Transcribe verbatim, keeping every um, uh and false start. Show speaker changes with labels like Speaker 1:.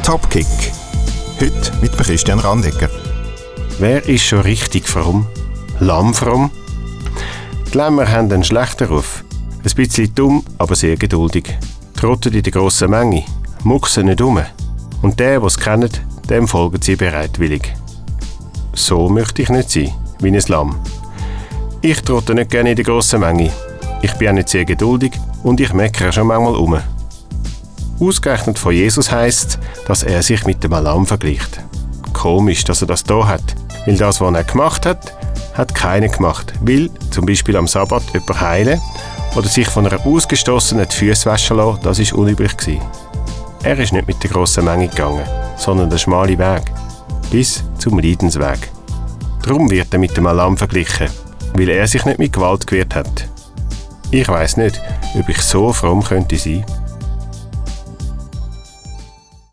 Speaker 1: Topkick. Heute mit Christian Randegger.
Speaker 2: Wer ist schon richtig fromm? Lammfromm? Die Lämmer haben einen schlechten Ruf. Ein bisschen dumm, aber sehr geduldig. Trotten in der grossen Menge, mucksen nicht um. Und der, der es kennt, dem folgen sie bereitwillig. So möchte ich nicht sein, wie ein Lamm. Ich trotte nicht gerne in der grossen Menge. Ich bin auch nicht sehr geduldig und ich meckere schon manchmal um. Ausgerechnet von Jesus heisst, dass er sich mit dem Lamm vergleicht. Komisch, dass er das da hat, weil das, was er gemacht hat, hat keiner gemacht. Weil zum Beispiel am Sabbat jemand heilen oder sich von einer Ausgestossenen die Füße waschen lassen, das war unüblich gewesen. Er ist nicht mit der grossen Menge gegangen, sondern den schmalen Weg, bis zum Leidensweg. Darum wird er mit dem Lamm verglichen, weil er sich nicht mit Gewalt gewehrt hat. Ich weiss nicht, ob ich so fromm könnte sein.